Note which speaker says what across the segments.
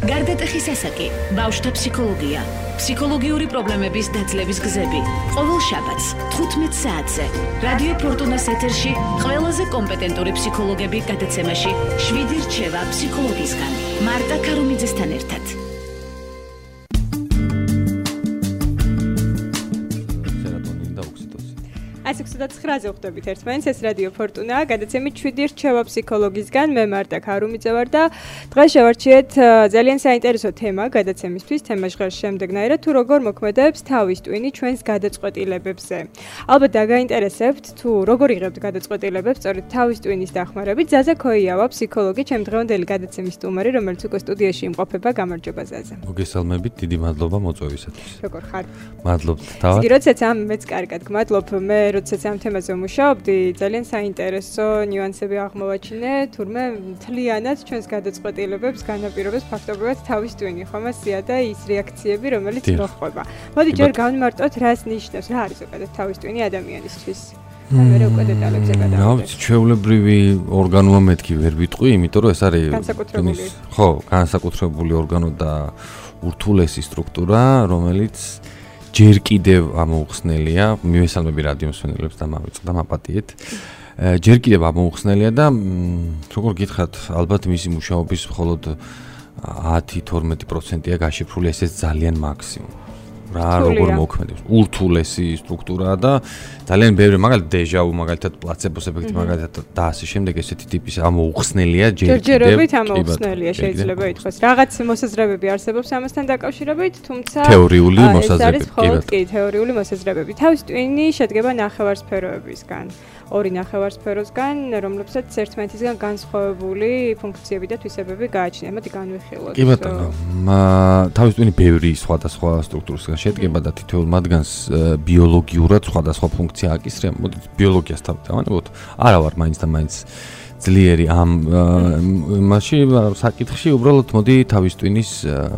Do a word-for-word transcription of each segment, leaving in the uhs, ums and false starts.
Speaker 1: გარდატეხის ასაკი, ბავშვთა ფსიქოლოგია, ფსიქოლოგიური პრობლემების დაძლევის გზები. ყოველ შაბათს თხუთმეტ საათზე რადიო ფორტუნას ეთერში ყველაზე კომპეტენტური ფსიქოლოგები გადაცემაში შვიდი რჩევა ფსიქოლოგისგან. მარტა ქარუმიძესთან ერთად.
Speaker 2: ასი ოცდაცხრაზე ვხვდებით ერთმანეთს, ეს რადიო ფორტუნა, გადაცემით შვიდი რჩევა ფსიქოლოგისგან, მე მარტა ქარუმიძე ვარ და დღეს შევარჩიეთ ძალიან საინტერესო თემა გადაცემისთვის, თემა ჟღერს შემდეგნაირად, თუ როგორ მოქმედებს თავის ტვინი ჩვენს გადაწყვეტილებებზე. ალბათ დაგაინტერესებთ, თუ როგორ იღებთ გადაწყვეტილებებს სწორედ თავის ტვინის დახმარებით. ზაზა ქოიავა, ფსიქოლოგი, ჩემი დღევანდელი გადაცემის სტუმარი, რომელიც უკვე სტუდიაში იმყოფება. გამარჯობა ზაზა.
Speaker 3: მოგესალმებით, დიდი მადლობა მოწვევისათვის.
Speaker 2: როგორ ხარ?
Speaker 3: მადლობთ თავად.
Speaker 2: იგი როდესაც ამ მეც კარგად გმადლობ, მე როდესაც ამ თემაზე ვმუშაობდი, ძალიან საინტერესო ნიუანსები აღმოვაჩინე, თურმე მთლიანად ჩვენს გადაწყვეტილებებს განაპირობებს ფაქტობრივად თავის ტვინი, ხომ ასია და ის რეაქციები, რომელიც მოხდება. მოდი ჯერ გავიმარტოთ, რას ნიშნავს, რა არის ზოგადად თავის ტვინი ადამიანისთვის. მე რა უკვე დეტალებზე გადავიდეთ.
Speaker 3: რა ვიცი, ჩვეულებრივი ორგანოა მეთქი ვერ ვიტყვი, იმიტომ რომ ეს არის
Speaker 2: განსაკუთრებული.
Speaker 3: ხო, განსაკუთრებული ორგანო და ურთულესი სტრუქტურა, რომელიც ჯერ კიდევ ამოუხსნელია, მივესალმები რადიო მსმენელებს და მავიწყდა მაპატიეთ. ჯერ კიდევ ამოუხსნელია და როგორ გითხრათ, ალბათ მისი მუშაობის მხოლოდ ათი თორმეტი პროცენტია გაშიფრული, ესეც ძალიან მაქსიმუმ. რა როგორ მოქმედებს? ურთულესი სტრუქტურაა და ძალიან ბევრი, მაგალითად დეჟავუ, მაგალითად პლაცებოს ეფექტი, მაგალითად და ასე შემდეგ ესეთი ტიპის ამოუხსნელია ჯერ კიდევ.
Speaker 2: ჯერჯერობით ამოუხსნელია შეიძლება ითქვას. რაღაც მოსაზრებები არსებობს ამასთან დაკავშირებით, თუმცა
Speaker 3: თეორიული მოსაზრებები,
Speaker 2: კი, თეორიული მოსაზრებები. თავის ტვინი შედგება ნახევარსფეროებისგან. ორი ნახევარსფეროსგან, რომლებსაც ერთმანეთისგან განსხვავებული ფუნქციები და თვისებები გააჩნია. მოდი განვიხილოთ.
Speaker 3: კი ბატონო, თავის ტვინი ბევრი სხვადასხვა სტრუქტურისგან შედგება და თითოეულ მათგანს ბიოლოგიურად სხვადასხვა ფუნქცია აკისრია. მოდი ბიოლოგიას დავანებოთ. არა ვარ მაინც და მაინც ძლიერი ამ მასში საკითხში, უბრალოდ მოდი თავის ტვინის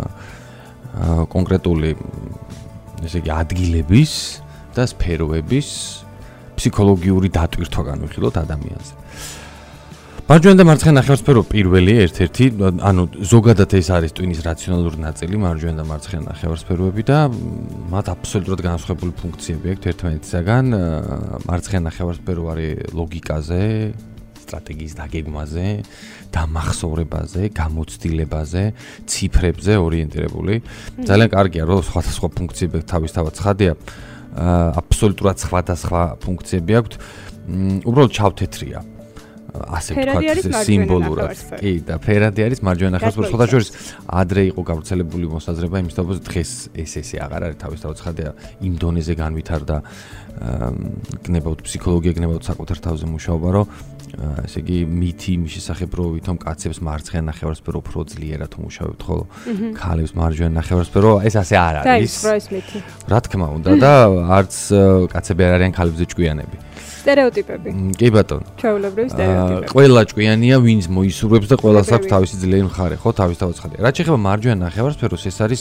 Speaker 3: კონკრეტული ესე იგი ადგილების და სფეროების ფსიქოლოგიური დატვირთვა განვიხილოთ ადამიანზე. მარჯვენა და მარცხენა ნახევარსფერო პირველი ერთ-ერთი, ანუ ზოგადად ეს არის ტვინის რაციონალური ნაწილი, მარჯვენა და მარცხენა ნახევარსფეროები და მათ აბსოლუტურად განსხვავებული ფუნქციები აქვთ ერთმანეთისაგან. მარცხენა ნახევარსფერო არის ლოგიკაზე, სტრატეგიის დაგეგმაზე, დამახსოვრებაზე, გამოცდილებაზე, ციფრებზე ორიენტირებული. ძალიან კარგია, რომ სხვადასხვა ფუნქციები თავისთავად ცხადია. აბსოლუტურად სხვადასხვა ფუნქციები აქვთ. უბრალოდ ჩავთეთრია. ასე ვთქვათ, სიმბოლურად. კი, და ფერადი არის მარჯვენა ნახევარსფერო. ხოდაშორის ადრე იყო გავრცელებული მოსაზრება იმის თავს, დღეს ეს ესე აღარ არის თავისთავად ცხადია. იმ დონეზე განვითარდა გნებავთ ფსიქოლოგია, გნებავთ საკუთარ თავზე მუშაობა, რომ ესე იგი მითი იმის შესახებ, რომ ვითომ კაცებს მარცხენა ნახევარსფერო უფრო ძლიერად მუშაობთ, ხოლო ქალებს მარჯვენა ნახევარსფერო, ეს ასე არ არის. რა თქმა უნდა და არც კაცები არ არიან ქალებზე ჭკვიანები.
Speaker 2: სტერეოტიპები.
Speaker 3: კი ბატონო.
Speaker 2: ჩვეულებრივი სტერეოტიპები.
Speaker 3: ყველა ჭკვიანია, ვინც მოისურვებს და ყველას აქვს თავისი ძლიერი მხარე, ხო, თავისთავად ცხადია. რაც შეეხება მარჯვენა ნახევარსფეროს, ეს არის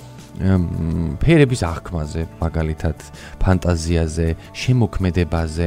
Speaker 3: ფერების აღქმაზე, მაგალითად, ფანტაზიაზე, შემოქმედებაზე,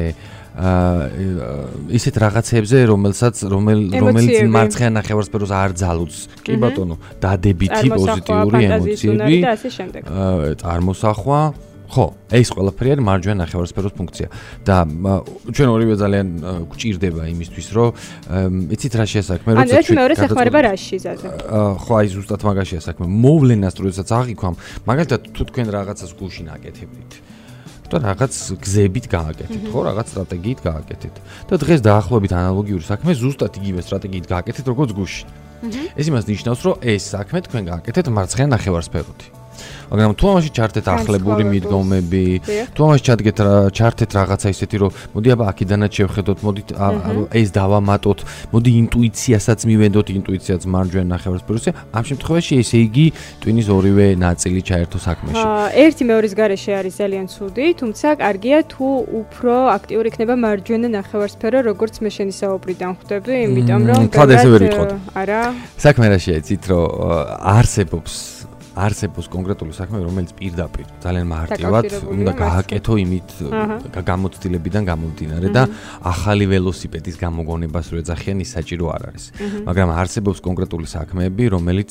Speaker 3: ისეთ რაღაცებზე, რომელსაც რომელიც მარცხენა ნახევარსფეროს არ ძალუძს. კი ბატონო, დადებითი პოზიტიური ემოციები, წარმოსახვა, ხო, ეს ყველაფერი არის მარჯვენა ნახევარსფეროს ფუნქცია და ჩვენ ორივე ძალიან გვჭირდება იმისთვის, რომ იცით რა შეასაქმე,
Speaker 2: როცა ჩვენ მეორე სახმარება რაში ზაზე.
Speaker 3: ხო, აი ზუსტად მაგაშია საქმე. მოვლენას როდესაც აღიქვამ, მაგალითად თუ თქვენ რაღაცას გუშინ აკეთებდით და რაღაც გზებით გააკეთეთ, ხო, რაღაც სტრატეგიით გააკეთეთ. და დღეს დაახლოებით ანალოგიური საქმე ზუსტად იგივე სტრატეგიით გააკეთეთ, როგორც გუშინ. ეს იმას ნიშნავს, რომ ეს საქმე თქვენ გააკეთეთ მარცხენა ნახევარსფეროთი. მაგრამ თუ ამაში ჩართეთ ახლებური მიდგომები, თუ ამაში ჩადგეთ ჩართეთ რაღაცა ისეთი, რომ მოდი აბა აქედანაც შევხედოთ, მოდი ეს დავამატოთ, მოდი ინტუიციასაც მივენდოთ, ინტუიციაც მარჯვენა ნახევარსფეროსია, ამ შემთხვევაში ესე იგი ტვინის ორივე ნაწილი ჩაერთო საქმეში.
Speaker 2: ერთი მეორის გარეშე არის ძალიან ცუდი, თუმცა კარგია თუ უფრო აქტიური იქნება მარჯვენა ნახევარსფერო, როგორც მე შენი საუბრიდან ხვდები, იმიტომ რომ
Speaker 3: თად ესე ვერ ვიტყოდ.
Speaker 2: არა.
Speaker 3: საქმე რა შეიცით, რომ არსებობს არსებობს კონკრეტული საქმე, რომელიც პირდაპირ ძალიან მარტივად უნდა გააკეთო იმით გამოცდილებიდან გამომდინარე და ახალი ველოსიპედის გამოგონებას რო ეძახიან, ის საჭირო არ არის. მაგრამ არსებობს კონკრეტული საქმეები, რომელიც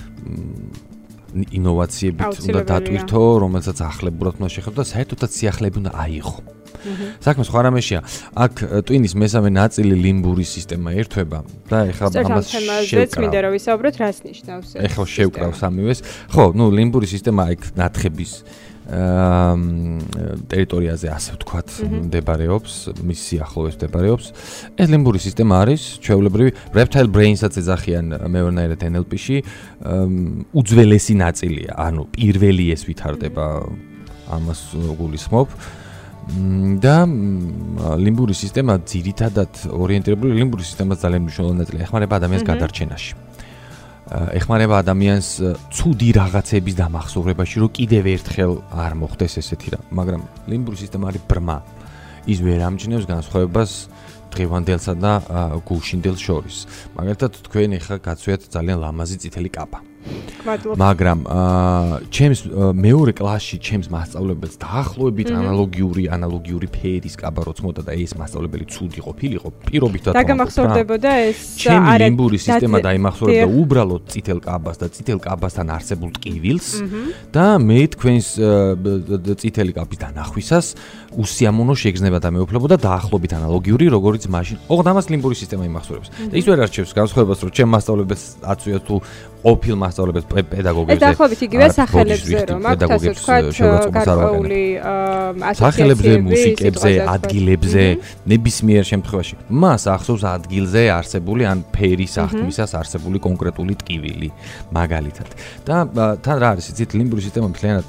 Speaker 3: ინოვაციებით უნდა დატვირთო, რომელსაც ახლებურად უნდა შეხებო და საერთოდაც სიახლეები უნდა აიღო. საქმე სხვა რამეშია. აქ ტვინის მესამე ნაწილი ლიმბური სისტემა ერთვება და ეხლა ამას
Speaker 2: შევკრავ. რა ვისაუბროთ, რას ნიშნავს ეს?
Speaker 3: ეხლა შევკრავ სამივეს. ხო, ნუ ლიმბური სისტემა იქ ნათხების ტერიტორიაზე ასე ვთქვათ მდებარეობს, მის სიახლოვეს მდებარეობს. ეს ლიმბური სისტემა არის ჩვეულებრივი reptile brain-საც ეძახიან მეორნაირად ენ ელ პი-ში, უძველესი ნაწილია, ანუ პირველი ეს ვითარდება ამას გულისხმობ. და ლიმბური სისტემა ძირითადად ორიენტირებული ლიმბური სისტემას ძალიან მნიშვნელოვანი ნაწილია ეხმარება ადამიანის გადარჩენაში. ეხმარება ადამიანს ცუდი რაღაცების დამახსოვრებაში, რომ კიდევ ერთხელ არ მოხდეს ესეთი რა, მაგრამ ლიმბური სისტემა არის ბრმა. ის ვერ ამჩნევს განსხვავებას დღევანდელსა და გულშინდელს შორის. მაგალითად, თქვენ ეხლა გაცვიათ ძალიან ლამაზი წითელი კაბა. მაგრამ ჩემს მეორე კლასში ჩემს მასწავლებელს დაახლოებით ანალოგიური ანალოგიური ფერის კაბა როც მოდა და ეს მასწავლებელი ცუდი ყოფილიყო პირობითად
Speaker 2: დაგამახსოვრდებოდა ეს
Speaker 3: ჩემი ლიმბური სისტემა დაიმახსოვრებდა უბრალოდ წითელ კაბას და წითელ კაბასთან არსებულ ტკივილს და მე თქვენს წითელი კაბის დანახვისას უსიამოვნო შეგრძნება და მეუფლებო და დაახლოებით ანალოგიური როგორც მაშინ ოღონდ ამას ლიმბური სისტემა იმახსოვრებს და ის ვერ არჩევს განსხვავებას რომ ჩემ მასწავლებელს აწვია თუ ყოფილ მასწავლებელს პედაგოგებზე.
Speaker 2: ეს დაახლოებით იგივე სახელებზე რომ აქვს ასე ვთქვათ გარკვეული
Speaker 3: ასოციაციები, მუსიკებზე, ადგილებზე, ნებისმიერ შემთხვევაში. მას ახსოვს ადგილზე არსებული ან ფერის აღქმისას არსებული კონკრეტული ტკივილი, მაგალითად. და თან რა არის იცით ლიმბური სისტემა მთლიანად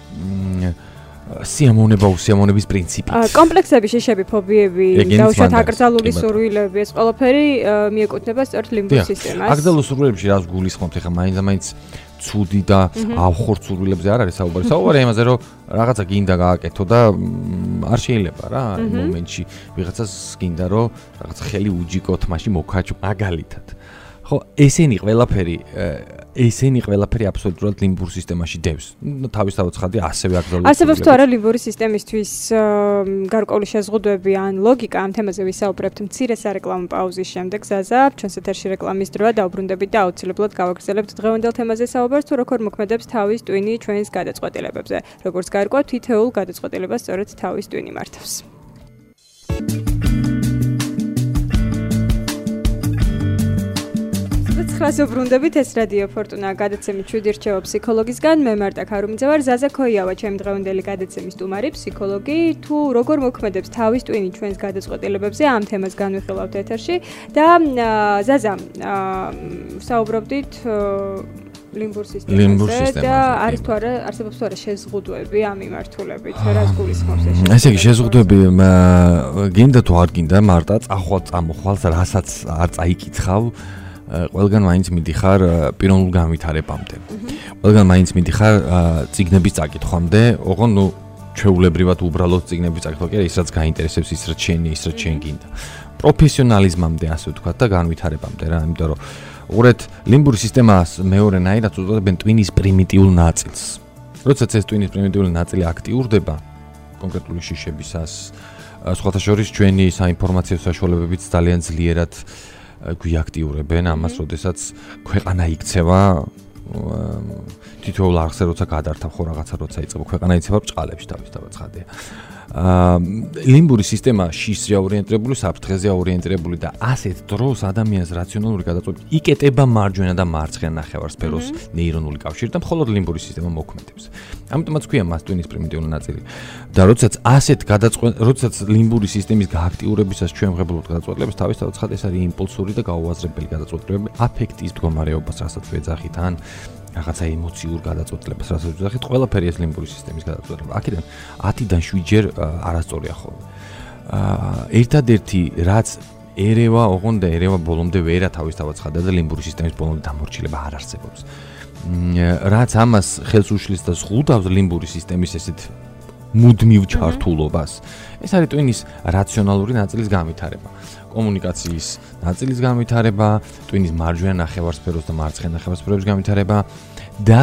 Speaker 3: სიამოვნება უსიამოვნების პრინციპით.
Speaker 2: კომპლექსები, შეშები, ფობიები, დაუშვათ აკრძალული სურვილები, ეს ყველაფერი მიეკუთვნება სწორედ ლიმბურ სისტემას.
Speaker 3: აკრძალულ სურვილებში რას გულისხმობთ ახლა მაინც-მაინც ცუდი და ავხორ სურვილებზე არ არის საუბარი. საუბარი იმაზე, რომ რაღაცა გინდა გააკეთო და არ შეიძლება რა, იმ მომენტში ვიღაცას გინდა რომ რაღაცა ხელი უჯიკოთ, მაშინ მოკაჭო მაგალითად. ხო, ესენი ყველაფერი ესენი ყველაფერი აბსოლუტურად ლიმბურ სისტემაში დევს. თავისთავად ცხადია ასევე აკრძალული.
Speaker 2: არსებობს თუ არა ლიმბური სისტემისთვის გარკვეული შეზღუდვები ან ლოგიკა, ამ თემაზე ვისაუბრებთ მცირე სარეკლამო პაუზის შემდეგ. ზაზა, ჩვენს ეთერში რეკლამის დროა, დაუბრუნდებით და აუცილებლად გავაგრძელებთ დღევანდელ თემაზე საუბარს, თუ როგორ მოქმედებს თავის ტვინი ჩვენს გადაწყვეტილებებზე. როგორც გარკვევა, თითოეულ გადაწყვეტილებას სწორედ თავის ტვინი მართავს. ხასობრუნდებით ეს რადიო ფორტუნა გადაცემით შვიდი რჩევა ფსიქოლოგისგან მე მარტა ქარუმიძე ვარ ზაზა ქოიავა ჩემი დღევანდელი გადაცემის სტუმარი ფსიქოლოგი თუ როგორ მოქმედებს თავის ტვინი ჩვენს გადაწყვეტილებებზე ამ თემას განვიხილავთ ეთერში და ზაზა საუბრობდით ლიმბურ სისტემაზე და არის თუ არა არსებობს თუ არა შეზღუდვები ამ მიმართულებით რას გულისხმობს ეს
Speaker 3: ესე იგი შეზღუდვები გინდა თუ არ გინდა მარტა წახვალ წამოხვალს რასაც არ წაიკითხავ ყველგან მაინც მიდიხარ პიროვნულ განვითარებამდე. ყველგან მაინც მიდიხარ ციგნების წაკითხვამდე, ოღონდ ნუ ჩვეულებრივად უბრალოდ ციგნების წაკითხვა კი არა, ის რაც გაინტერესებს, ის რაც შენი, ის რაც შენ გინდა. პროფესიონალიზმამდე ასე ვთქვათ და განვითარებამდე რა, იმიტომ რომ უყურეთ ლიმბური სისტემას მეორენაირად უწოდებენ ტვინის პრიმიტიულ ნაწილს. როდესაც ეს ტვინის პრიმიტიული ნაწილი აქტიურდება კონკრეტული შიშებისას, სხვათა შორის ჩვენი საინფორმაციო საშუალებებიც ძალიან ძლიერად გვიაქტიურებენ ამას, როდესაც ქვეყანა იქცევა თითოეულ არხზე როცა გადართავ ხო რაღაცა როცა იწყება ქვეყანა იცება ბჭყალებში თავისთავად ცხადია. ლიმბური სისტემა შიშზე ორიენტირებული, საფრთხეზე ორიენტირებული და ასეთ დროს ადამიანის რაციონალური გადაწყვეტილება იკეტება მარჯვენა და მარცხენა ნახევარსფეროს ნეირონული კავშირი და მხოლოდ ლიმბური სისტემა მოქმედებს. ამიტომაც ქვია მას ტვინის პრიმიტიული ნაწილი. და როდესაც ასეთ გადაწყვეტილებას, როდესაც ლიმბური სისტემის გააქტიურებისას ჩვენ ვღებულობთ გადაწყვეტილებას, თავისთავად ცხადია ეს არის იმპულსური და გაუაზრებელი გადაწყვეტილებები, აფექტის მდგომარეობას, რასაც ვეძახით, ან რაღაცა ემოციურ გადაწყვეტილებას, რასაც ვეძახით, ყველაფერი ეს ლიმბური სისტემის გადაწყვეტილება. აქედან ათიდან შვიდჯერ არასწორია ხოლმე. ერთადერთი რაც ერევა, ოღონდ და ერევა ბოლომდე ვერა თავისთავად ცხადია და ლიმბური სისტემის ბოლომდე დამორჩილება არ არსებობს. რაც ამას ხელს უშლის და ზღუდავს ლიმბური სისტემის ესეთ მუდმივ ჩართულობას, ეს არის ტვინის რაციონალური ნაწილის განვითარება. კომუნიკაციის ნაწილის განვითარება, ტვინის მარჯვენა ნახევარსფეროს და მარცხენა ნახევარსფეროს განვითარება და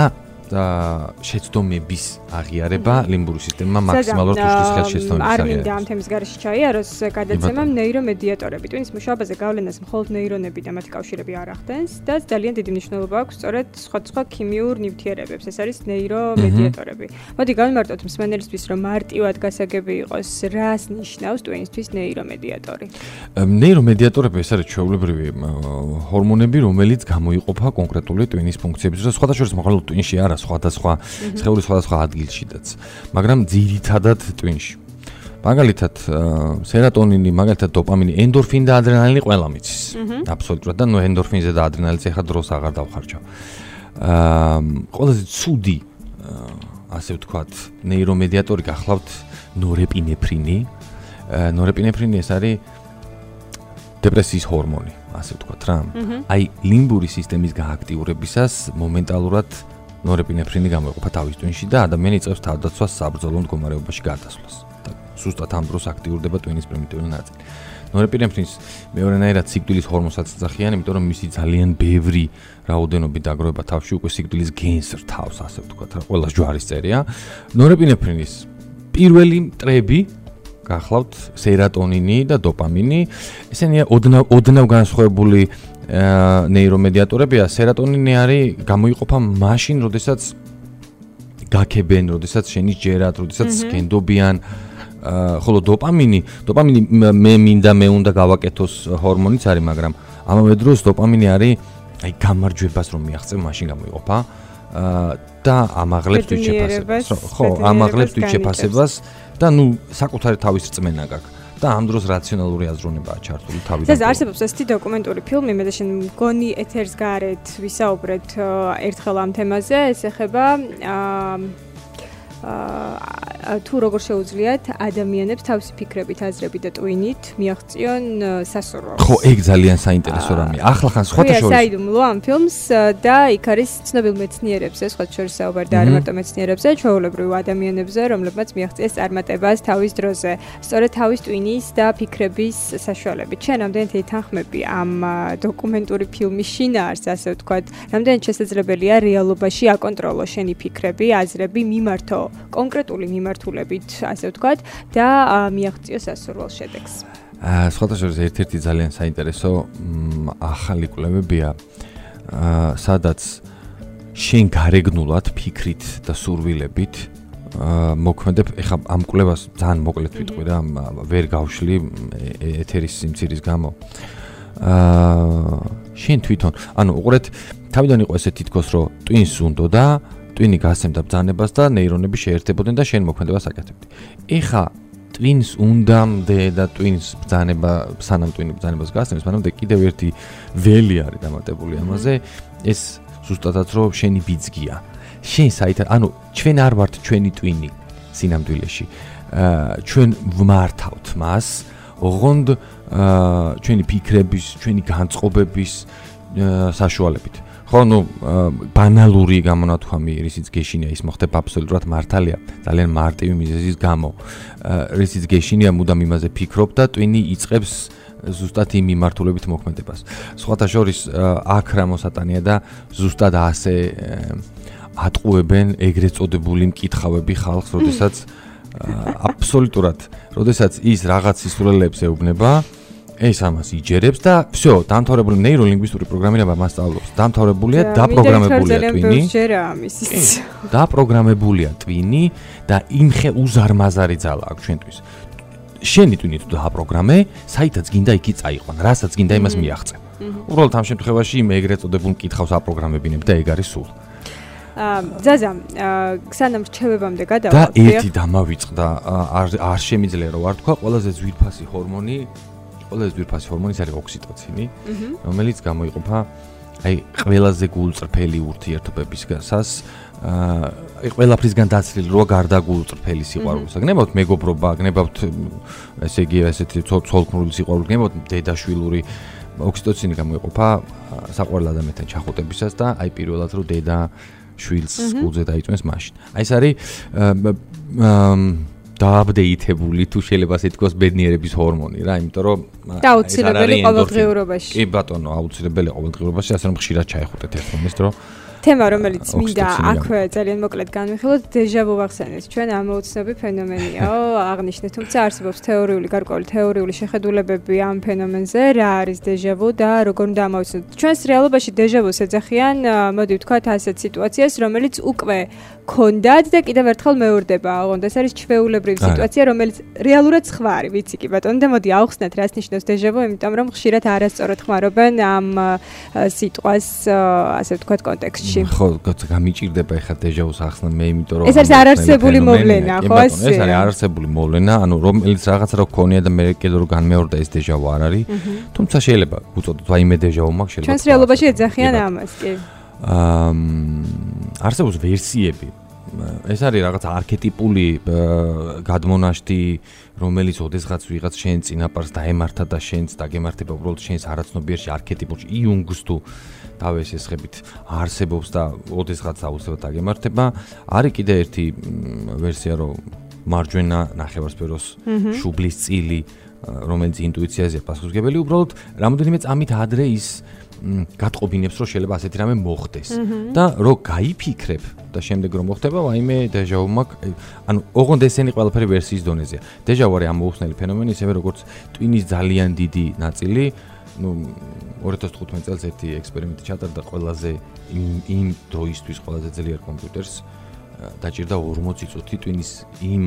Speaker 3: და შეცდომების აღიარება ლიმბური სისტემა მაქსიმალურად უშლის ხელს შეცდომების აღიარებას.
Speaker 2: არ მინდა ამ თემის გარეშე ჩაიაროს გადაცემა ნეირომედიატორები. ტვინის მუშაობაზე გავლენას მხოლოდ ნეირონები და მათი კავშირები არ ახდენს და ძალიან დიდი მნიშვნელობა აქვს სწორედ სხვადასხვა ქიმიურ ნივთიერებებს. ეს არის ნეირომედიატორები. მოდი გავიმარტოთ მსმენელისთვის, რომ მარტივად გასაგები იყოს, რას ნიშნავს ტვინისთვის ნეირომედიატორი.
Speaker 3: ნეირომედიატორები ეს არის ჩვეულებრივი ჰორმონები, რომელიც გამოიყოფა კონკრეტული ტვინის ფუნქციების და სხვადასხვა მხოლოდ ტვინში არა, სხვადასხვა სხეულის სხვადასხვა ადგილშიდაც, მაგრამ ძირითადად ტვინში. მაგალითად, სერატონინი, მაგალითად დოპამინი, ენდორფინი და ადრენალინი ყველა მიცის. აბსოლუტურად და ნუ ენდორფინზე და ადრენალინზე ახლა დროს აღარ დავხარჯავ. აა ყველაზე ცუდი ასე ვთქვათ, ნეირომედიატორი გახლავთ ნორეპინეფრინი. ნორეპინეფრინი ეს არის დეპრესიის ჰორმონი, ასე ვთქვათ რა. აი ლიმბური სისტემის გააქტიურებისას მომენტალურად ნორეპინეფრინი გამოიყოფა თავის ტვინში და ადამიანი იწყებს თავდაცვას საბრძოლო მდგომარეობაში გადასვლას. და სუსტად ამ დროს აქტიურდება ტვინის პრიმიტიული ნაწილი. ნორეპინეფრინის მეორენაირად სიკვდილის ჰორმონსაც ეძახიან, იმიტომ რომ მისი ძალიან ბევრი რაოდენობით დაგროვება თავში უკვე სიკვდილის გენს რთავს, ასე ვთქვათ რა, ყველა ჯვარის წერია. ნორეპინეფრინის პირველი მტრები გახლავთ სერატონინი და დოპამინი. ესენია ოდნავ ოდნავ განსხვავებული ნეირომედიატორებია. სერატონინი არის გამოიყოფა მაშინ, როდესაც გაქებენ, როდესაც შენი ჯერათ, როდესაც გენდობიან. ხოლო დოპამინი, დოპამინი მე მინდა მე უნდა გავაკეთოს ჰორმონიც არის, მაგრამ ამავე დროს დოპამინი არის აი გამარჯვებას რომ მიაღწევ, მაშინ გამოიყოფა და ამაღლებს თვითშეფასებას. ხო, ამაღლებს თვითშეფასებას და ნუ საკუთარი თავის რწმენა გაქვს. და ამ დროს რაციონალური აზროვნებაა ჩართული თავიდან.
Speaker 2: ეს არსებობს ესეთი დოკუმენტური ფილმი, მე და შენ მგონი ეთერს გარეთ ვისაუბრეთ ერთხელ ამ თემაზე, ეს ეხება აა თუ როგორ შეუძლიათ ადამიანებს თავისი ფიქრებით, აზრებით და ტვინით მიაღწიონ სასურველს.
Speaker 3: ხო, ეგ ძალიან საინტერესო რამეა. ახლა ხან სხვათა შორის
Speaker 2: საიდუმლო ამ ფილმს და იქ არის ცნობილ მეცნიერებზე, სხვათა შორის საუბარი და არა მარტო მეცნიერებზე, ჩვეულებრივ ადამიანებზე, რომლებმაც მიაღწიეს წარმატებას თავის დროზე, სწორედ თავის ტვინის და ფიქრების საშუალებით. შენ ამდენად ეთანხმები ამ დოკუმენტური ფილმის შინაარსს, ასე ვთქვათ, რამდენად შესაძლებელია რეალობაში აკონტროლო შენი ფიქრები, აზრები, მიმართო კონკრეტული მიმართულებით, ასე ვთქვათ, და მიაღწიო სასურველ შედეგს.
Speaker 3: აა სხვათა შორის ერთ-ერთი ძალიან საინტერესო ახალი კვლევებია, სადაც შენ გარეგნულად ფიქრით და სურვილებით მოქმედებ. ეხლა ამ კვლევას ძალიან მოკლედ ვიტყვი რა, ვერ გავშლი ეთერის სიმცირის გამო. აა შენ თვითონ, ანუ უყურეთ, თავიდან იყო ესე თითქოს, რომ ტვინს უნდოდა ტვინი გასცემდა ბრძანებას და ნეირონები შეერთებოდნენ და შენ მოქმედებას აკეთებდი. ეხა ტვინს უნდამდე და ტვინს ბრძანება, სანამ ტვინი ბრძანებას გასცემს, მანამდე კიდევ ერთი ველი არის დამატებული ამაზე, ეს ზუსტადაც რომ შენი ბიძგია. შენ საით, ანუ ჩვენ არ ვართ ჩვენი ტვინი სინამდვილეში. აა ჩვენ ვმართავთ მას, ოღონდ აა ჩვენი ფიქრების, ჩვენი განწყობების საშუალებით. ხო, ნუ ბანალური გამონათქვამი, რისიც გეშინია, ის მოხდება აბსოლუტურად მართალია, ძალიან მარტივი მიზეზის გამო. რისიც გეშინია, მუდამ იმაზე ფიქრობ და ტვინი იწყებს ზუსტად იმ მიმართულებით მოქმედებას. სხვათა შორის აქ რა მოსატანია და ზუსტად ასე ატყუებენ ეგრეთ წოდებული მკითხავები ხალხს, როდესაც აბსოლუტურად, როდესაც ის რაღაც სისულელეებს ეუბნება, ეს ამას იჯერებს და всё, დამთავრებული ნეიროლინგვისტური პროგრამირება მას სწავლობს. დამთავრებულია, დაპროგრამებულია ტვინი. დაპროგრამებულია ტვინი და იმხე უზარმაზარი ძალა აქვს ჩვენთვის. შენი ტვინი თუ დააპროგრამე, საითაც გინდა იქი წაიყვან, რასაც გინდა იმას მიაღწევ. უბრალოდ ამ შემთხვევაში იმ ეგრეთ წოდებულ მკითხავს აპროგრამებინებ და ეგ არის სულ.
Speaker 2: ზაზა, სანამ რჩევებამდე გადავალ
Speaker 3: და ერთი დამავიწყდა, არ არ შემიძლია რომ არ თქვა, ყველაზე ძვირფასი ჰორმონი ყველაზე ძვირფასი ჰორმონი არის ოქსიტოცინი, რომელიც გამოიყოფა აი ყველაზე გულწრფელი ურთიერთობებისგანაც, აი ყველაფრისგან დაცლილი როა გარდა გულწრფელი სიყვარულისა. გნებავთ მეგობრობა, გნებავთ ესე იგი ესეთი ცოლქმრული სიყვარული, გნებავთ დედაშვილური. ოქსიტოცინი გამოიყოფა საყვარელ ადამიანთან ჩახუტებისას და აი პირველად რომ დედა შვილს სკულზე დაიწვენს მაშინ. აი ეს არის დააპდეიტებული თუ შეიძლება ასე ითქვას ბედნიერების ჰორმონი რა, იმიტომ რომ
Speaker 2: და აუცილებელი ყოველდღიურობაში.
Speaker 3: კი ბატონო, აუცილებელი ყოველდღიურობაში, ასე რომ ხშირად ჩაეხუტეთ ერთმანეთს, რომ
Speaker 2: თემა, რომელიც მინდა აქვე ძალიან მოკლედ განვიხილოთ, დეჟავუ ახსენეთ. ჩვენ ამოუცნობი ფენომენიაო, აღნიშნეთ, თუმცა არსებობს თეორიული, გარკვეული თეორიული შეხედულებები ამ ფენომენზე, რა არის დეჟავუ და როგორ უნდა ამოვიცნოთ. ჩვენს რეალობაში დეჟავუს ეძახიან, მოდი ვთქვათ, ასეთ სიტუაციას, რომელიც უკვე ქონდათ და კიდევ ერთხელ მეორდება. ოღონდ ეს არის ჩვეულებრივი სიტუაცია, რომელიც რეალურად სხვა არის, ვიცი კი ბატონო, და მოდი ავხსნათ, რას ნიშნავს დეჟავუ, იმიტომ რომ ხშირად არასწორად ხმარობენ ამ სიტყვას, ასე ვთქვათ, კონტექსტში.
Speaker 3: ხო, გამიჭირდება ეხლა დეჟავუს ახსნა მე, იმიტომ რომ
Speaker 2: ეს არის არარსებული მოვლენა, ხო ასე?
Speaker 3: ეს არის არარსებული მოვლენა, ანუ რომელიც რაღაცა რო ქონია და მე კიდე რო განმეორდა ეს დეჟავუ არ არის. თუმცა შეიძლება უწოდოთ ვაიმე დეჟავუ მაქვს შეიძლება.
Speaker 2: ჩვენს რეალობაში ეძახიან ამას, კი.
Speaker 3: აა არსებობს ვერსიები. ეს არის რაღაც არქეტიპული გადმონაშთი, რომელიც ოდესღაც ვიღაც შენ წინაპარს დაემართა და შენც დაგემართება უბრალოდ შენს არაცნობიერში არქეტიპულში იუნგს თუ დავესესხებით არსებობს და ოდესღაც აუცილებლად დაგემართება. არის კიდე ერთი ვერსია, რომ მარჯვენა ნახევარსფეროს შუბლის წილი, რომელიც ინტუიციაზეა პასუხისმგებელი, უბრალოდ რამოდენიმე წამით ადრე ის გატყობინებს, რომ შეიძლება ასეთი რამე მოხდეს და რო გაიფიქრებ და შემდეგ რომ მოხდება, ვაიმე დეჟავუ მაქვს, ანუ ოღონდ ესენი ყველაფერი ვერსიის დონეზეა. დეჟავუ არის ამოუხსნელი ფენომენი, ისევე როგორც ტვინის ძალიან დიდი ნაწილი, ну ორი ათას თხუთმეტ წელს ერთი ექსპერიმენტი ჩატარდა ყველაზე იმ იმ დროისთვის ყველაზე ძლიერ კომპიუტერს დაჭირდა ორმოცი წუთი ტვინის იმ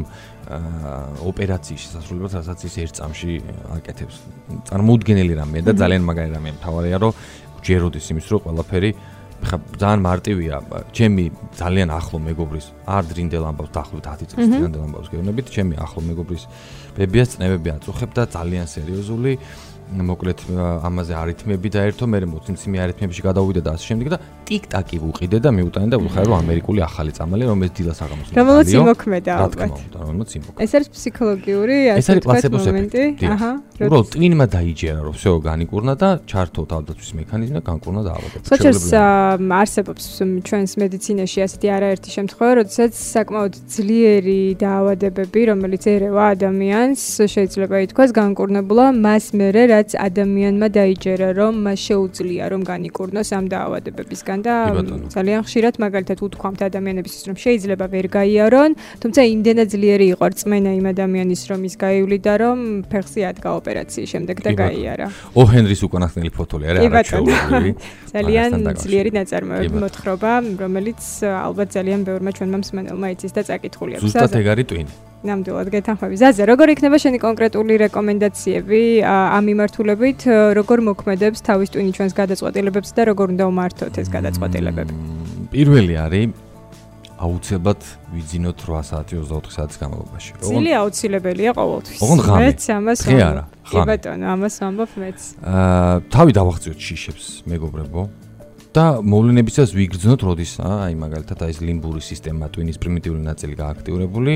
Speaker 3: ოპერაციის შესასრულებლად, რასაც ის ერთ წამში აკეთებს. წარმოუდგენელი რამეა და ძალიან მაგარი რამეა. მთავარია, რომ გჯეროდეს იმის, რომ ყველაფერი ხა ძალიან მარტივია. ჩემი ძალიან ახლო მეგობრის არ დრინდელ ამბავს დაახლოებით ათი წლის დრინდელ ამბავს გეუბნებით, ჩემი ახლო მეგობრის ბებიას წნებები აწუხებ და ძალიან სერიოზული მოკლედ ამაზე არითმები დაერთო, მე მოცემციმე არითმებში გადავიდე და ასე შემდეგ და ტიკ-ტაკი ვუყიდე და მიუტანე და ვუხარე რომ ამერიკული ახალი წამალი, რომელიც დილას აღამოსულა.
Speaker 2: რომელიც იმოქმედა ალბათ.
Speaker 3: რომელიც იმოქმედა.
Speaker 2: ეს არის ფსიქოლოგიური, ასე ვთქვათ, მომენტი. აჰა.
Speaker 3: უბრალოდ ტვინმა დაიჯერა, რომ всё განიკურნა და ჩართო თავდაცვის მექანიზმი და განკურნა და ავადდა.
Speaker 2: სოჭოს არსებობს ჩვენს მედიცინაში ასეთი არაერთი შემთხვევა, როდესაც საკმაოდ ძლიერი დაავადებები, რომელიც ერევა ადამიანს, შეიძლება ითქვას განკურნებულა მას მერე რაც ადამიანმა დაიჯერა, რომ მას შეუძლია რომ განიკურნოს ამ დაავადებებისგან და ძალიან ხშირად მაგალითად უთქვამთ ადამიანებისთვის, რომ შეიძლება ვერ გაიარონ, თუმცა იმდენად ძლიერი იყო რწმენა იმ ადამიანის, რომ ის გაივლიდა, რომ ფეხზე ადგა ოპერაციის შემდეგ და გაიარა.
Speaker 3: ო ჰენრის უკანასკნელი ფოტოები არის არაჩვეულებრივი.
Speaker 2: ძალიან ძლიერი ნაწარმოები მოთხრობა, რომელიც ალბათ ძალიან ბევრმა ჩვენმა მსმენელმა იცის და წაკითხული აქვს.
Speaker 3: ზუსტად ეგ არის ტვინი.
Speaker 2: ნამდვილად გეთანხმები. ზაზე, როგორ იქნება შენი კონკრეტული რეკომენდაციები ამ მიმართულებით, როგორ მოქმედებს თავის ტვინი ჩვენს გადაწყვეტილებებს და როგორ უნდა ვმართოთ ეს გადაწყვეტილებები?
Speaker 3: პირველი არის აუცილებლად ვიძინოთ რვა საათი ოცდაოთხი საათის განმავლობაში.
Speaker 2: ძილი აუცილებელია ყოველთვის.
Speaker 3: ოღონდ ღამე.
Speaker 2: მეც ამას
Speaker 3: ღე არა,
Speaker 2: კი ბატონო, ამას ვამბობ მეც.
Speaker 3: აა თავი დავახციოთ შიშებს, მეგობრებო. და მოვლენებისას ვიგრძნოთ, როდის აი მაგალითად აი ეს ლიმბური სისტემა, ტვინის პრიმიტიული ნაწილი გააქტიურებული,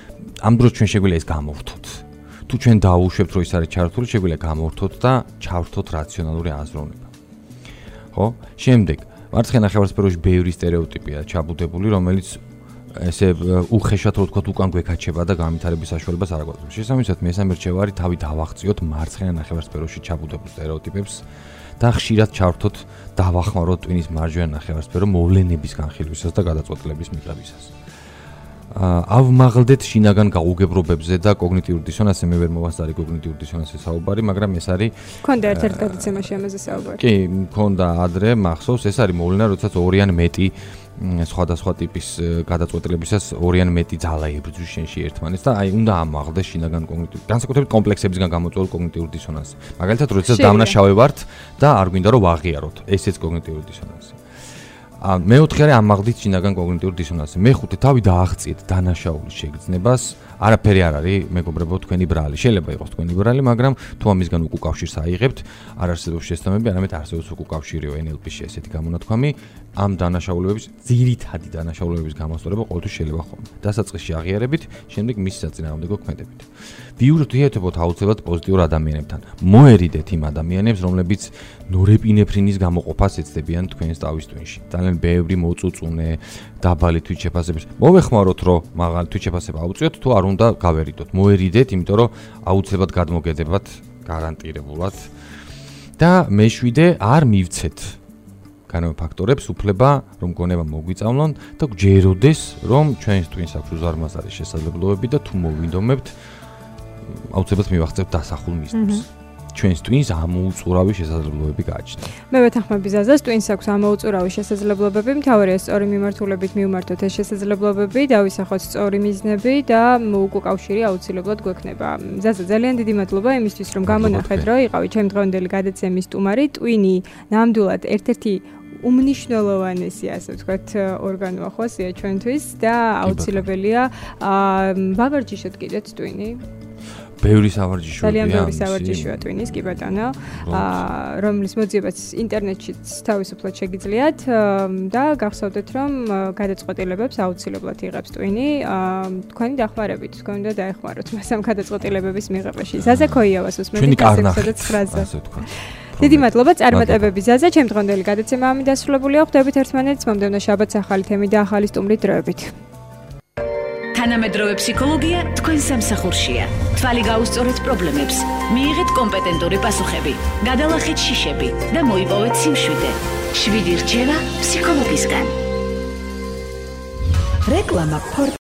Speaker 3: ამ დროს ჩვენ შეგვიძლია ეს გამოვთოთ. თუ ჩვენ დაუშვებთ, რომ ის არის ჩართული, შეგვიძლია გამოვთოთ და ჩავრთოთ რაციონალური აზროვნება. ხო? შემდეგ, მარცხენა ნახევარსფეროში ბევრი სტერეოტიპია ჩაბუდებული, რომელიც ესე უხეშად რო ვთქვათ, უკან გვეკაჩება და განვითარების საშუალებას არ აგვაძლევს. შესაბამისად, მესამე რჩევა არის თავი დავახციოთ მარცხენა ნახევარსფეროში ჩაბუდებულ სტერეოტიპებს და ხშირად ჩავრთოთ დავახმაროთ ტვინის მარჯვენა ნახევარსფერო მოვლენების განხილვისას და გადაწყვეტილების მიღებისას. ავმაღლდეთ შინაგან გაუგებრობებზე და კოგნიტიურ დისონანსზე, მე ვერ მოვასწარი კოგნიტიურ დისონანსზე საუბარი, მაგრამ ეს არის
Speaker 2: მქონდა ერთ-ერთ გადაცემაში ამაზე საუბარი.
Speaker 3: კი, მქონდა ადრე, მახსოვს, ეს არის მოვლენა, როდესაც ორი ან მეტი სხვადასხვა ტიპის გადაწყვეტილებისას ორი ან მეტი ძალა ებრძვის შენში ერთმანეთს და აი უნდა ამაღლდეს შინაგან კოგნიტიურ, განსაკუთრებით კომპლექსებისგან გამოწვეულ კოგნიტიურ დისონანსს. მაგალითად, როდესაც დამნაშავე ვართ და არ გვინდა რომ ვაღიაროთ, ესეც კოგნიტიური დისონანსი. მეოთხე არის ამაღლდით შინაგან კოგნიტიურ დისონანსზე. მეხუთე თავი დააღწიეთ დანაშაულის შეგრძნებას. არაფერი არ არის, მეგობრებო, თქვენი ბრალი. შეიძლება იყოს თქვენი ბრალი, მაგრამ თუ ამისგან უკავშირს აიღებთ, არ არსებობს შესაბამები, არამედ არსებობს უკავშირიო ენ ელ პი-ში ესეთი გამონათქვამი. ამ დანაშაულებების, ძირითადი დანაშაულებების გამოსწორება ყოველთვის შეიძლება ხოლმე. დასაწყისში აღიარებით, შემდეგ მის საწინააღმდეგო ქმედებით. ვიურთიერთობთ აუცილებლად პოზიტიურ ადამიანებთან. მოერიდეთ იმ ადამიანებს, რომლებიც ნორეპინეფრინის გამოყოფას ეცდებიან თქვენს თავის ტვინში. ძალიან ბევრი მოწუწუნე, დაბალი თვითშეფასების. მოვეხმაროთ, რომ მაღალი თვითშეფასება აუწიოთ, თუ არ უნდა გავერიდოთ. მოერიდეთ, იმიტომ რომ აუცილებლად გადმოგედებათ გარანტირებულად. და მეშვიდე არ მივცეთ განმე ფაქტორებს უფლება რომ გონება მოგვიწავლონ და გჯეროდეს რომ ჩვენს ტვინს აქვს უზარმაზარი შესაძლებლობები და თუ მოვინდომებთ აუცილებლად მივახცევთ დასახულ მიზნებს. ჩვენს ტვინს ამოუწურავი შესაძლებლობები გააჩნია.
Speaker 2: მე ვეთანხმები ზაზას, ტვინს აქვს ამოუწურავი შესაძლებლობები, მთავარია სწორი მიმართულებით მივმართოთ ეს შესაძლებლობები, დავისახოთ სწორი მიზნები და უკავშირი აუცილებლად გვექნება. ზაზა, ძალიან დიდი მადლობა იმისთვის, რომ გამონახეთ, რომ იყავი ჩემი დღევანდელი გადაცემის სტუმარი. ტვინი ნამდვილად ერთ-ერთი უმნიშვნელოვანესი, ასე ვთქვათ, ორგანოა ხო, სია ჩვენთვის და აუცილებელია ვავარჯიშოთ კიდეც ტვინი.
Speaker 3: ბევრი სავარჯიშოა.
Speaker 2: ძალიან ბევრი სავარჯიშოა ტვინის, კი ბატონო. აა რომლის მოძიებაც ინტერნეტშიც თავისუფლად შეგიძლიათ და გახსოვდეთ, რომ გადაწყვეტილებებს აუცილებლად იღებს ტვინი. აა თქვენი დახმარებით, თქვენ უნდა დაეხმაროთ მას ამ გადაწყვეტილებების მიღებაში. ზაზა ქოიავას უსმენთ ასეთსა და ცხრაზე. ასე ვთქვათ. დიდი მადლობა წარმატებები ზაზა, ჩემ დღევანდელი გადაცემა ამით დასრულებულია. ხვდებით ერთმანეთს მომდევნო შაბათს ახალი თემით და ახალი სტუმრით დროებით.
Speaker 1: თანამედროვე ფსიქოლოგია თქვენ სამსახურშია. თვალი გაუსწორეთ პრობლემებს, მიიღეთ კომპეტენტური პასუხები, გადალახეთ შიშები და მოიპოვეთ სიმშვიდე. შვიდი რჩევა ფსიქოლოგისგან. რეკლამა